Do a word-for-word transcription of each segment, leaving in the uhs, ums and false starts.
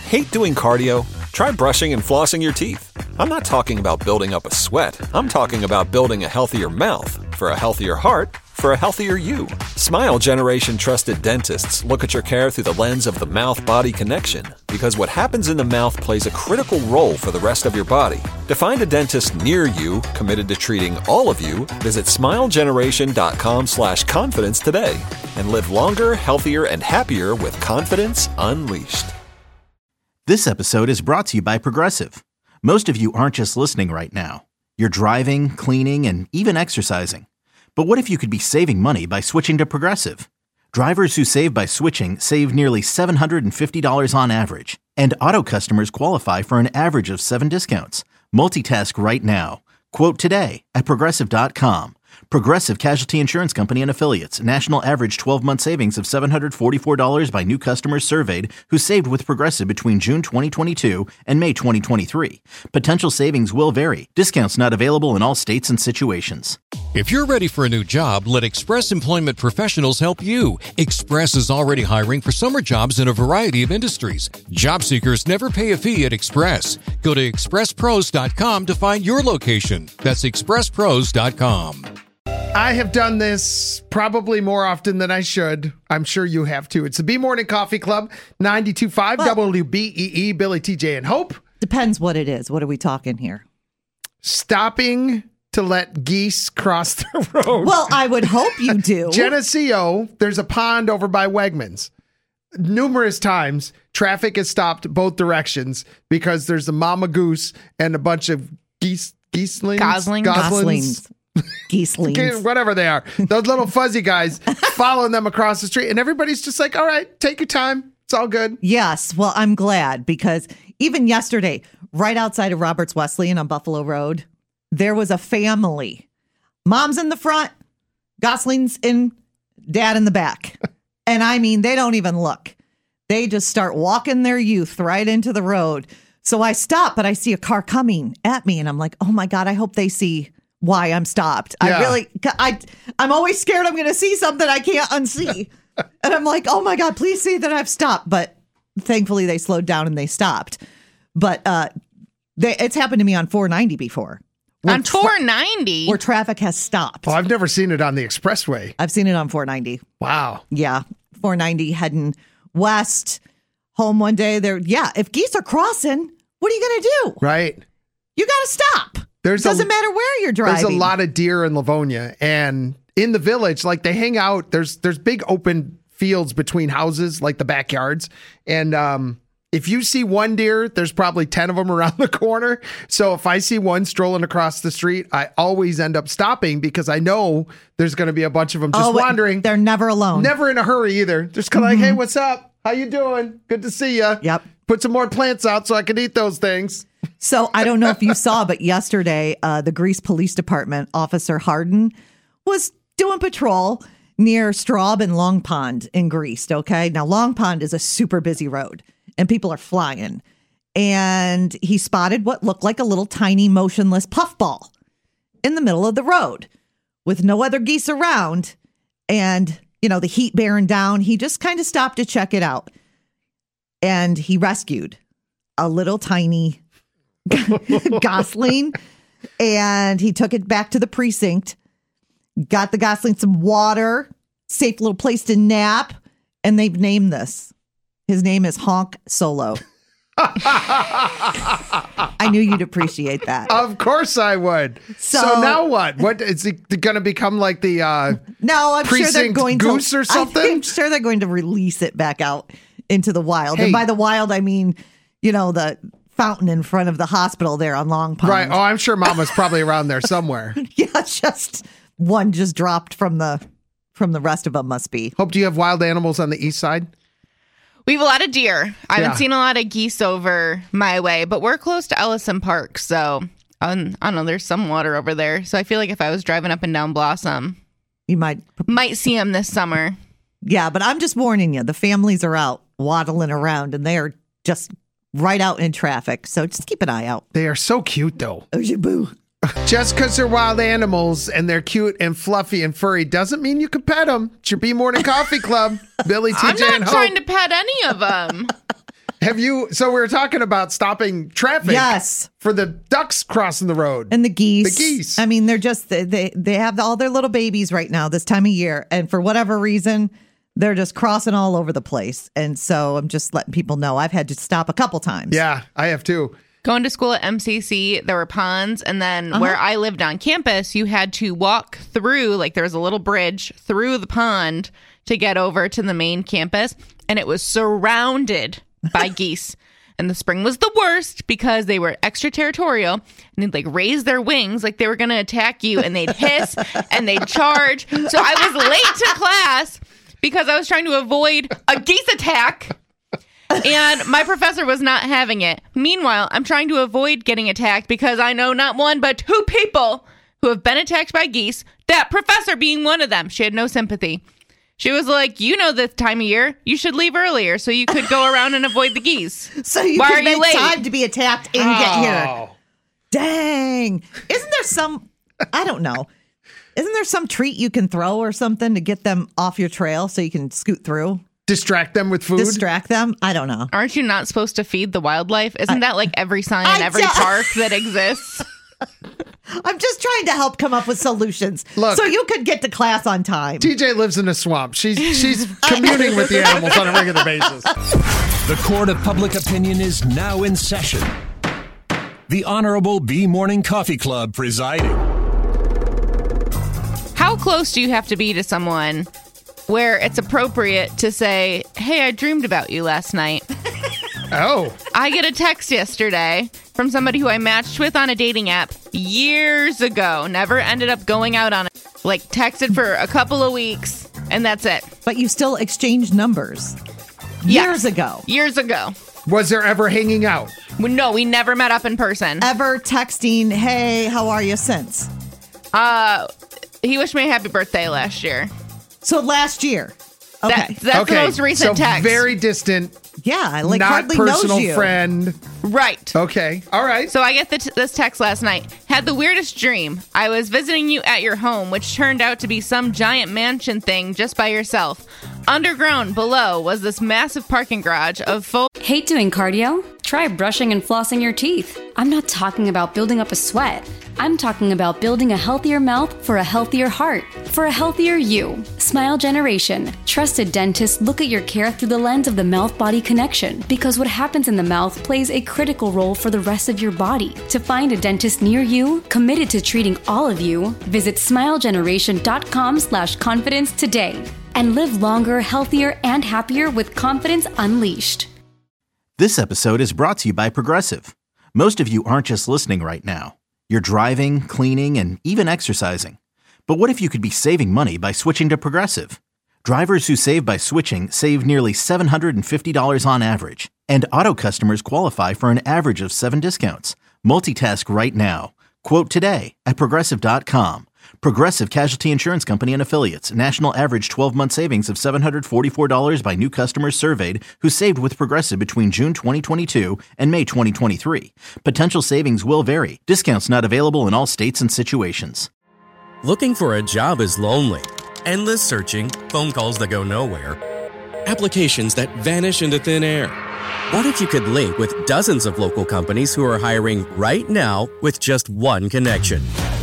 Hate doing cardio? Try brushing and flossing your teeth. I'm not talking about building up a sweat. I'm talking about building a healthier mouth for a healthier heart for a healthier you. Smile Generation trusted dentists look at your care through the lens of the mouth-body connection, because what happens in the mouth plays a critical role for the rest of your body. To find a dentist near you committed to treating all of you, visit smilegeneration.com slash confidence today and live longer, healthier, and happier with confidence unleashed. This episode is brought to you by Progressive. Most of you aren't just listening right now. You're driving, cleaning, and even exercising. But what if you could be saving money by switching to Progressive? Drivers who save by switching save nearly seven hundred fifty dollars on average. And auto customers qualify for an average of seven discounts. Multitask right now. Quote today at Progressive dot com. Progressive Casualty Insurance Company and Affiliates. National average twelve-month savings of seven hundred forty-four dollars by new customers surveyed who saved with Progressive between June twenty twenty-two and May twenty twenty-three. Potential savings will vary. Discounts not available in all states and situations. If you're ready for a new job, let Express Employment Professionals help you. Express is already hiring for summer jobs in a variety of industries. Job seekers never pay a fee at Express. Go to express pros dot com to find your location. That's express pros dot com. I have done this probably more often than I should. I'm sure you have too. It's the B Morning Coffee Club, ninety-two point five well, W B E E, Billy, T J, and Hope. Depends what it is. What are we talking here? Stopping to let geese cross the road. Well, I would hope you do. Geneseo, there's a pond over by Wegmans. Numerous times, traffic has stopped both directions because there's a mama goose and a bunch of geese, geeselings? Goslings. Goslings. Geeselings. Whatever they are. Those little fuzzy guys following them across the street. And everybody's just like, all right, take your time. It's all good. Yes. Well, I'm glad, because even yesterday, right outside of Roberts Wesleyan on Buffalo Road, there was a family. Mom's in the front, Goslings in, dad in the back. And I mean, they don't even look. They just start walking their youth right into the road. So I stop, but I see a car coming at me, and I'm like, oh my God, I hope they see why I'm stopped. Yeah. I really, I, I'm always scared I'm going to see something I can't unsee. And I'm like, oh my God, please see that I've stopped. But thankfully they slowed down and they stopped. But uh, they, it's happened to me on four ninety before. On four ninety? Where traffic has stopped. Oh, I've never seen it on the expressway. I've seen it on four ninety. Wow. Yeah. four ninety heading west, home one day. There, yeah. If geese are crossing, what are you going to do? Right. You got to stop. There's Doesn't a, matter where you're driving. There's a lot of deer in Livonia, and in the village, like they hang out. There's there's big open fields between houses, like the backyards. And um, if you see one deer, there's probably ten of them around the corner. So if I see one strolling across the street, I always end up stopping because I know there's going to be a bunch of them just oh, wandering. They're never alone. Never in a hurry either. Just kind of mm-hmm. like, hey, what's up? How you doing? Good to see you. Yep. Put some more plants out so I can eat those things. So I don't know if you saw, but yesterday, uh, the Greece Police Department Officer Harden was doing patrol near Straub and Long Pond in Greece. Okay. Now, Long Pond is a super busy road and people are flying. And he spotted what looked like a little tiny motionless puffball in the middle of the road with no other geese around. And, you know, the heat bearing down. He just kind of stopped to check it out. And he rescued a little tiny gosling, and he took it back to the precinct, got the gosling some water, safe little place to nap, and they've named this. His name is Honk Solo. I knew you'd appreciate that. Of course I would. So, so now what? What is it going to become, like the uh, no? I'm sure they're going goose to, or something. I'm sure they're going to release it back out into the wild. Hey. And by the wild, I mean, you know, the fountain in front of the hospital there on Long Pond. Right. Oh, I'm sure Mama's probably around there somewhere. Yeah, just one just dropped from the from the rest of them must be. Hope, do you have wild animals on the east side? We have a lot of deer. I haven't Yeah. seen a lot of geese over my way, but we're close to Ellison Park, so um, I don't know. There's some water over there, so I feel like if I was driving up and down Blossom, You might. might see them this summer. Yeah, but I'm just warning you. The families are out waddling around, and they are just right out in traffic. So just keep an eye out. They are so cute, though. Oh, you boo. Just because they're wild animals and they're cute and fluffy and furry doesn't mean you can pet them. It's your B Morning Coffee Club. Billy, T J, I'm not and Hope. trying to pet any of them. Have you? So we were talking about stopping traffic. Yes. For the ducks crossing the road. And the geese. The geese. I mean, they're just, they, they, they have all their little babies right now this time of year. And for whatever reason, they're just crossing all over the place. And so I'm just letting people know I've had to stop a couple times. Yeah, I have too. Going to school at M C C, there were ponds. And then uh-huh. where I lived on campus, you had to walk through, like there was a little bridge through the pond to get over to the main campus. And it was surrounded by geese. And the spring was the worst because they were extraterritorial and they'd like raise their wings like they were going to attack you, and they'd hiss and they'd charge. So I was late to class because I was trying to avoid a geese attack, and my professor was not having it. Meanwhile, I'm trying to avoid getting attacked because I know not one but two people who have been attacked by geese, that professor being one of them. She had no sympathy. She was like, you know, this time of year, you should leave earlier so you could go around and avoid the geese. So you Why can are make you late? time to be attacked and oh. get here. Dang. Isn't there some, I don't know, isn't there some treat you can throw or something to get them off your trail so you can scoot through? Distract them with food? Distract them? I don't know. Aren't you not supposed to feed the wildlife? Isn't I, that like every sign in every d- park that exists? I'm just trying to help come up with solutions. Look, so you could get to class on time. T J lives in a swamp. She's she's communing with the animals on a regular basis. The court of public opinion is now in session. The Honorable B Morning Coffee Club presiding. How close do you have to be to someone where it's appropriate to say, hey, I dreamed about you last night? Oh. I get a text yesterday from somebody who I matched with on a dating app years ago. Never ended up going out on it. Like, texted for a couple of weeks, and that's it. But you still exchanged numbers. Yes. Years ago. Years ago. Was there ever hanging out? No, we never met up in person. Ever texting, hey, how are you since? Uh, he wished me a happy birthday last year. So last year. Okay. That, that's okay. the most recent so text. Very distant. Yeah, like not hardly personal knows you. friend. Right. Okay. All right. So I get the t- this text last night. Had the weirdest dream. I was visiting you at your home, which turned out to be some giant mansion thing just by yourself. Underground below was this massive parking garage of full... Hate doing cardio? Try brushing and flossing your teeth. I'm not talking about building up a sweat. I'm talking about building a healthier mouth for a healthier heart, for a healthier you. Smile Generation. Trusted dentists look at your care through the lens of the mouth-body connection, because what happens in the mouth plays a critical role for the rest of your body. To find a dentist near you, committed to treating all of you, visit smilegeneration.com slash confidence today. And live longer, healthier, and happier with confidence unleashed. This episode is brought to you by Progressive. Most of you aren't just listening right now. You're driving, cleaning, and even exercising. But what if you could be saving money by switching to Progressive? Drivers who save by switching save nearly seven hundred fifty dollars on average. And auto customers qualify for an average of seven discounts. Multitask right now. Quote today at Progressive dot com. Progressive Casualty Insurance Company and Affiliates. National average twelve-month savings of seven hundred forty-four dollars by new customers surveyed who saved with Progressive between June twenty twenty-two and May twenty twenty-three. Potential savings will vary. Discounts not available in all states and situations. Looking for a job is lonely. Endless searching, phone calls that go nowhere, applications that vanish into thin air. What if you could link with dozens of local companies who are hiring right now with just one connection?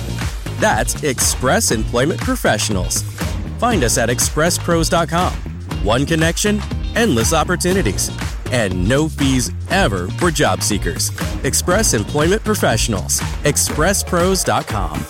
That's Express Employment Professionals. Find us at express pros dot com. One connection, endless opportunities, and no fees ever for job seekers. Express Employment Professionals. express pros dot com.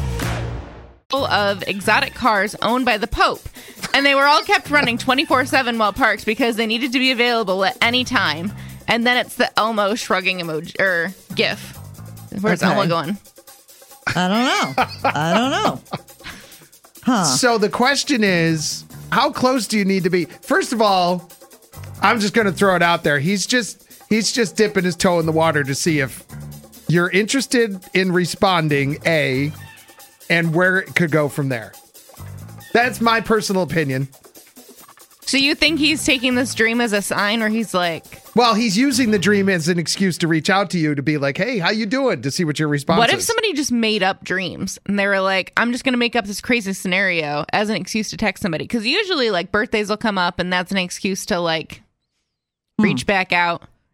Of exotic cars owned by the Pope, and they were all kept running twenty-four seven while parked because they needed to be available at any time. And then it's the Elmo shrugging emoji or GIF. Where's Okay. Elmo going? I don't know. I don't know. Huh. So the question is, how close do you need to be? First of all, I'm just going to throw it out there. He's just he's just dipping his toe in the water to see if you're interested in responding, A, and where it could go from there. That's my personal opinion. So you think he's taking this dream as a sign, or he's like, Well, he's using the dream as an excuse to reach out to you to be like, hey, how you doing? To see what your response what is. if somebody just made up dreams and they were like, I'm just going to make up this crazy scenario as an excuse to text somebody? Because usually like birthdays will come up and that's an excuse to like reach back out.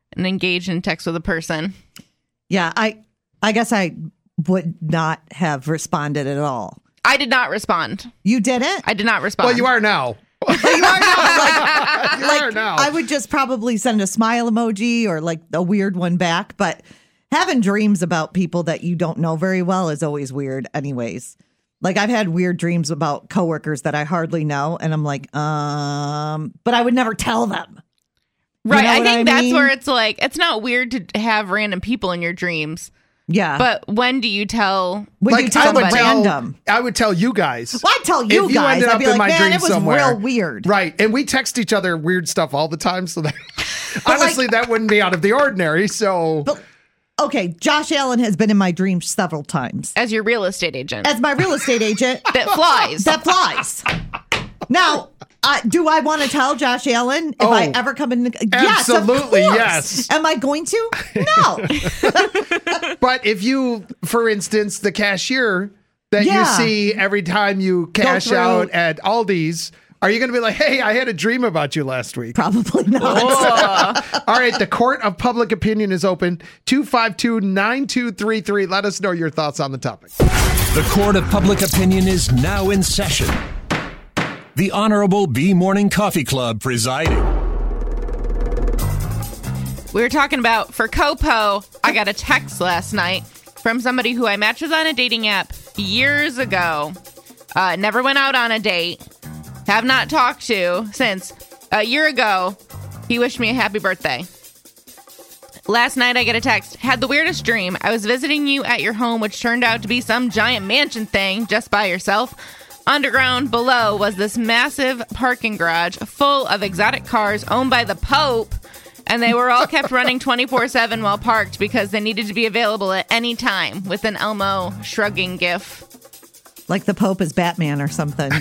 and engage in text with a person. Yeah, I I guess I would not have responded at all. I did not respond. You didn't? I did not respond. Well, you are now. you are now. Like, you like, are now. I would just probably send a smile emoji or like a weird one back. But having dreams about people that you don't know very well is always weird anyways. Like I've had weird dreams about coworkers that I hardly know. And I'm like, um, but I would never tell them. Right. You know I what think I that's mean? where it's like, it's not weird to have random people in your dreams. Yeah. But when do you tell When like, you tell I would them tell, random? I would tell you guys. Well, I'd tell you if you guys. ended I'd up be in like, my man, dream it was somewhere. real weird. Right. And we text each other weird stuff all the time. So that honestly, that wouldn't be out of the ordinary. So. But, okay, Josh Allen has been in my dreams several times. as your real estate agent As my real estate agent. that flies? that flies. Now, uh, do I want to tell Josh Allen if Oh, I ever come in? The, yes, of absolutely, course. yes. Am I going to? No. But if you, for instance, the cashier that Yeah. you see every time you cash through- out at Aldi's, are you going to be like, hey, I had a dream about you last week? Probably not. All right, the court of public opinion is open. two five two, nine two three three. Let us know your thoughts on the topic. The court of public opinion is now in session. The Honorable B Morning Coffee Club presiding. We were talking about for Copo. I got a text last night from somebody who I matched with on a dating app years ago. Uh, never went out on a date. Have not talked to since a year ago. He wished me a happy birthday. Last night I get a text. Had the weirdest dream. I was visiting you at your home, which turned out to be some giant mansion thing just by yourself. Underground below was this massive parking garage full of exotic cars owned by the Pope. And they were all kept running twenty-four seven while parked because they needed to be available at any time, with an Elmo shrugging gif. Like the Pope is Batman or something.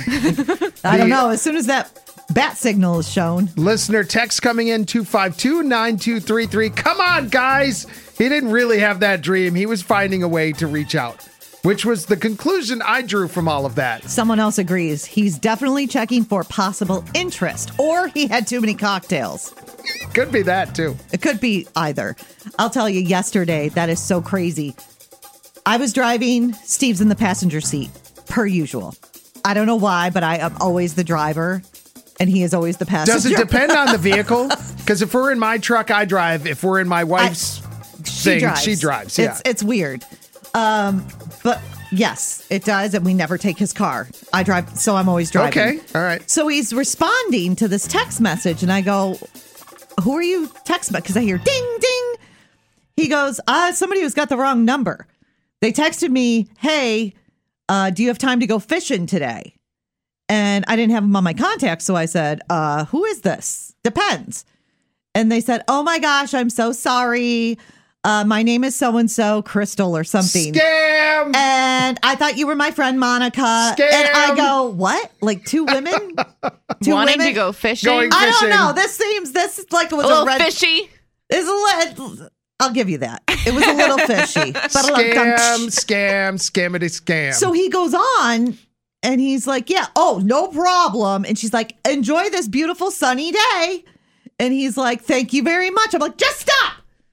I don't know. As soon as that bat signal is shown. Listener text coming in two five two, nine two three three. Come on, guys. He didn't really have that dream. He was finding a way to reach out, which was the conclusion I drew from all of that. Someone else agrees. He's definitely checking for possible interest, or he had too many cocktails. Could be that, too. It could be either. I'll tell you, yesterday, that is so crazy. I was driving, Steve's in the passenger seat, per usual. I don't know why, but I am always the driver, and he is always the passenger. Does it depend on the vehicle? Because if we're in my truck, I drive. If we're in my wife's I, she thing, drives. she drives. Yeah. It's, it's weird. Um, but yes, it does, and we never take his car. I drive, so I'm always driving. Okay, all right. So he's responding to this text message, and I go, who are you texting about? Because I hear ding, ding. He goes, uh, somebody who's got the wrong number. They texted me, hey, uh, do you have time to go fishing today? And I didn't have him on my contacts, so I said, uh, who is this? Depends. And they said, oh my gosh, I'm so sorry. Uh, my name is so-and-so, Crystal or something. Scam! And I thought you were my friend Monica. Scam! And I go, what? Like two women? Two Wanting women? to go fishing? Going I don't fishing. know. This seems, this is like it was a little red. fishy? It's a little, I'll give you that. It was a little fishy. Scam, scam, scammity scam. So he goes on and he's like, yeah, oh, no problem. And she's like, enjoy this beautiful sunny day. And he's like, thank you very much. I'm like, just stop.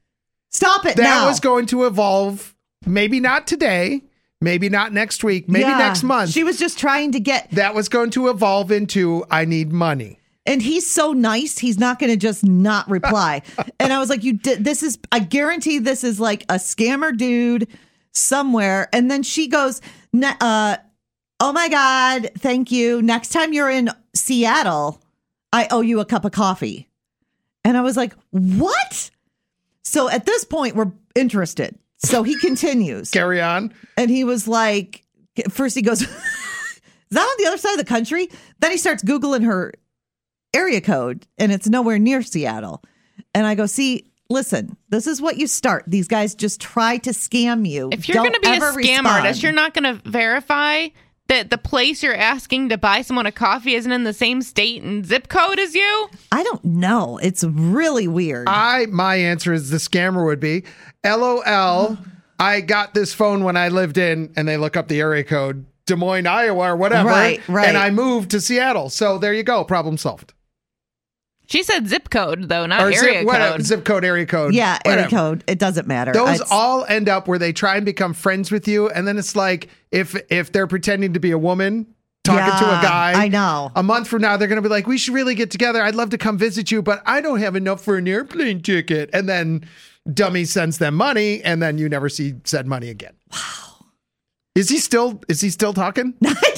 Stop it that now. was going to evolve. Maybe not today. Maybe not next week. Maybe Yeah. next month. She was just trying to get, that was going to evolve into I need money. and he's so nice. He's not going to just not reply. And I was like, you did, this is, I guarantee this is like a scammer dude somewhere. And then she goes, "Ne- uh, oh my God, thank you. Next time you're in Seattle, I owe you a cup of coffee. And I was like, what? So at this point, we're interested. So he continues. Carry on. And he was like, first he goes, is that on the other side of the country? Then he starts Googling her area code and it's nowhere near Seattle. And I go, see, listen, this is what you start. These guys just try to scam you. If you're Don't going to be a ever scam respond. artist, you're not going to verify that the place you're asking to buy someone a coffee isn't in the same state and zip code as you? I don't know. It's really weird. I my answer is the scammer would be LOL. I got this phone when I lived in, and they look up the area code, Des Moines, Iowa, or whatever. Right, right. And I moved to Seattle. So there you go. Problem solved. She said zip code, though, not or area zip, code. Whatever, zip code, area code. Yeah, area whatever. code. It doesn't matter. Those It's- all end up where they try and become friends with you, and then it's like if if they're pretending to be a woman talking to Yeah, a guy. I know. A month from now, they're going to be like, we should really get together. I'd love to come visit you, but I don't have enough for an airplane ticket. And then dummy sends them money, and then you never see said money again. Wow. Is he still, is he still talking?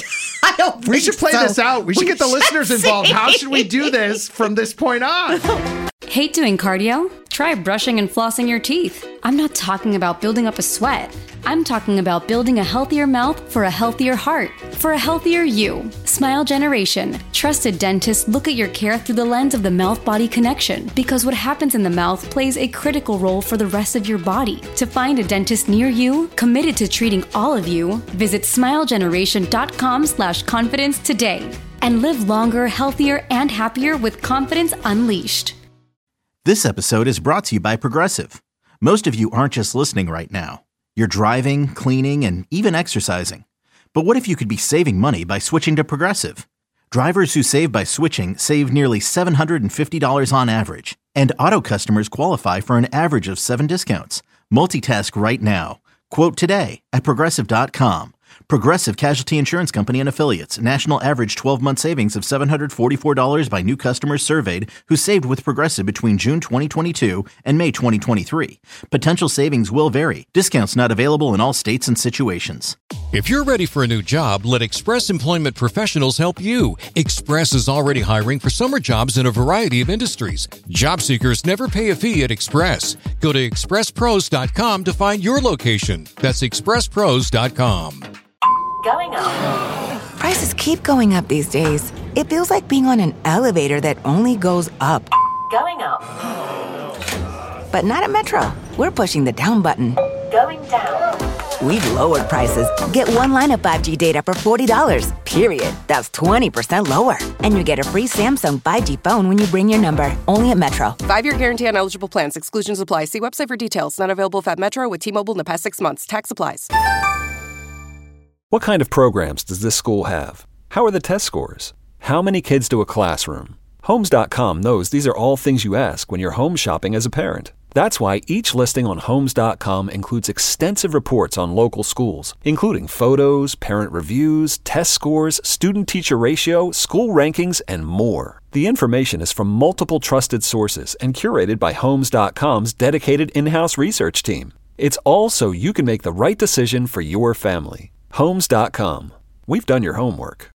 I don't We think should play so. this out. We should get the listeners involved. see. How should we do this from this point on? Hate doing cardio? Try brushing and flossing your teeth. I'm not talking about building up a sweat. I'm talking about building a healthier mouth for a healthier heart, for a healthier you. Smile Generation. Trusted dentists look at your care through the lens of the mouth-body connection, because what happens in the mouth plays a critical role for the rest of your body. To find a dentist near you, committed to treating all of you, visit smilegeneration.com slash confidence today. And live longer, healthier, and happier with confidence unleashed. This episode is brought to you by Progressive. Most of you aren't just listening right now. You're driving, cleaning, and even exercising. But what if you could be saving money by switching to Progressive? Drivers who save by switching save nearly seven hundred fifty dollars on average. And auto customers qualify for an average of seven discounts. Multitask right now. Quote today at Progressive dot com. Progressive Casualty Insurance Company and Affiliates. National average twelve-month savings of seven hundred forty-four dollars by new customers surveyed who saved with Progressive between June twenty twenty-two and May twenty twenty-three. Potential savings will vary. Discounts not available in all states and situations. If you're ready for a new job, let Express Employment Professionals help you. Express is already hiring for summer jobs in a variety of industries. Job seekers never pay a fee at Express. Go to express pros dot com to find your location. That's express pros dot com. Going up. Prices keep going up these days. It feels like being on an elevator that only goes up. Going up. But not at Metro. We're pushing the down button. Going down. We've lowered prices. Get one line of five G data for forty dollars, period. That's twenty percent lower. And you get a free Samsung five G phone when you bring your number. Only at Metro. Five-year guarantee on eligible plans. Exclusions apply. See website for details. Not available at Metro with T-Mobile in the past six months. Tax applies. What kind of programs does this school have? How are the test scores? How many kids do a classroom? Homes dot com knows these are all things you ask when you're home shopping as a parent. That's why each listing on Homes dot com includes extensive reports on local schools, including photos, parent reviews, test scores, student-teacher ratio, school rankings, and more. The information is from multiple trusted sources and curated by Homes dot com's dedicated in-house research team. It's all so you can make the right decision for your family. Homes dot com. We've done your homework.